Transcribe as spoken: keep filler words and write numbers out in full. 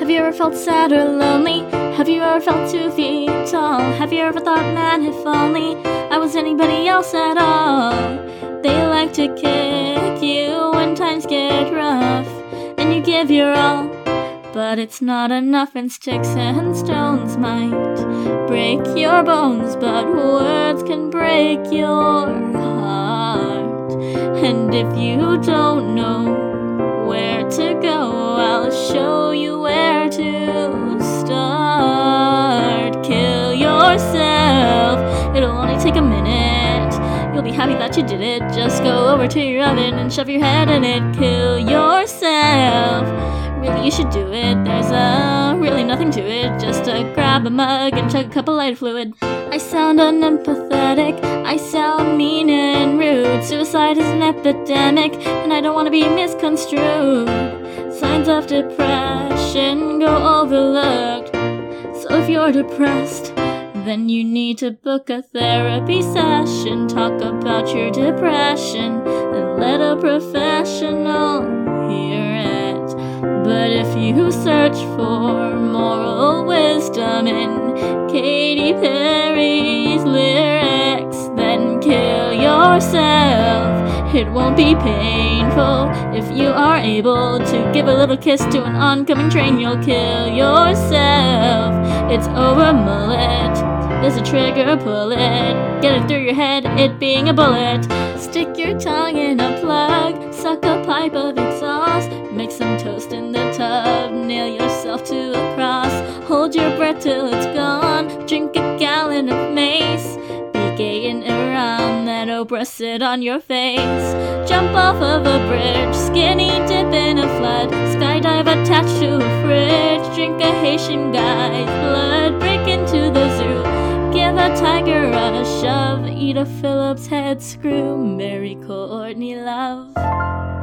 Have you ever felt sad or lonely? Have you ever felt two feet tall? Have you ever thought, man, if only I was anybody else at all? They like to kick you when times get rough, and you give your all, but it's not enough, and sticks and stones might break your bones, but words can break your heart. And if you don't know where to go, I'll show you where to start. Kill yourself, it'll only take a minute. You'll be happy that you did it. Just go over to your oven and shove your head in it. Kill yourself, really you should do it. There's uh, really nothing to it. Just uh, grab a mug and chug a cup of light fluid. I sound unempathetic, I sound mean and rude. Suicide is an epidemic, and I don't want to be misconstrued. Signs of depression go overlooked, so if you're depressed, then you need to book a therapy session. Talk about your depression and let a professional hear it. But if you search for moral wisdom in Katy Perry's lyrics, then kill yourself. It won't be painful if you are able to give a little kiss to an oncoming train. You'll kill yourself. It's over, mullet. There's a trigger, pull it. Get it through your head, it being a bullet. Stick your tongue in a plug, suck a pipe of exhaust. Make some toast in the tub, nail yourself to a cross. Hold your breath till it's gone, drink a gallon of mace. Be gay in Iran, let Oprah sit on your face. Jump off of a bridge, skinny dip in a flood. Skydive attached to a fridge, drink a Haitian guy's blood. Break into the zoo, give a tiger a shove. Eat a Phillips head screw, marry Courtney Love.